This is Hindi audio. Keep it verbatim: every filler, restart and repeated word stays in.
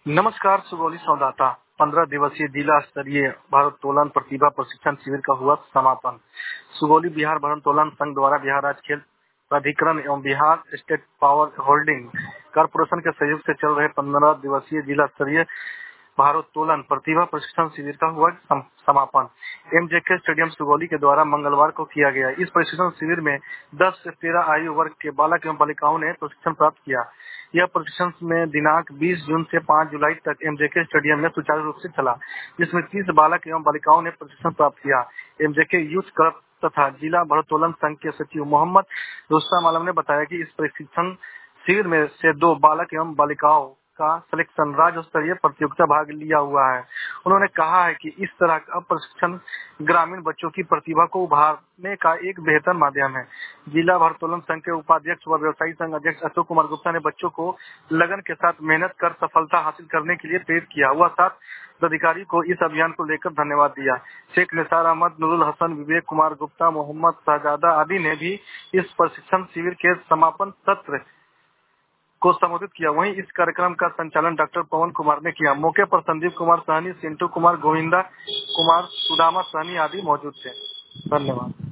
नमस्कार। सुगौली संवाददाता पंद्रह दिवसीय जिला स्तरीय भारोत्तोलन प्रतिभा प्रशिक्षण शिविर का हुआ समापन। सुगौली बिहार भारोत्तोलन संघ द्वारा बिहार राज्य खेल प्राधिकरण एवं Bihar state power holding corporation के सहयोग से चल रहे पंद्रह दिवसीय जिला स्तरीय भारोत्तोलन प्रतिभा प्रशिक्षण शिविर का हुआ समापन एमजेके स्टेडियम सुगौली के द्वारा मंगलवार को किया गया। इस प्रशिक्षण शिविर में दस से तेरह आयु वर्ग के बालक एवं बालिकाओं ने प्रशिक्षण प्राप्त किया। यह प्रशिक्षण में दिनांक बीस जून से पाँच जुलाई तक एमजेके स्टेडियम में सुचारू रूप से चला, जिसमें तीस बालक एवं बालिकाओं ने प्रशिक्षण प्राप्त किया। एमजेके यूथ क्लब तथा जिला भारोत्तोलन संघ के सचिव मोहम्मद रुस्तम आलम ने बताया कि इस प्रशिक्षण शिविर में से दो बालक एवं बालिकाओं का सिलेक्शन राज्य स्तरीय प्रतियोगिता भाग लिया हुआ है। उन्होंने कहा है कि इस तरह का प्रशिक्षण ग्रामीण बच्चों की प्रतिभा को उभारने का एक बेहतर माध्यम है। जिला भारोत्तोलन संघ के उपाध्यक्ष व व्यवसायी संघ अध्यक्ष अशोक कुमार गुप्ता ने बच्चों को लगन के साथ मेहनत कर सफलता हासिल करने के लिए प्रेरित किया। वह साथ अधिकारी को इस अभियान को लेकर धन्यवाद दिया। शेख निसार अहमद, नूरुल हसन, विवेक कुमार गुप्ता, मोहम्मद शहजादा आदि ने भी इस प्रशिक्षण शिविर के समापन सत्र को संबोधित किया। वहीं इस कार्यक्रम का संचालन डॉक्टर पवन कुमार ने किया। मौके पर संदीप कुमार सहनी, सिंटू कुमार, गोविंदा कुमार, सुदामा सहनी आदि मौजूद थे। धन्यवाद।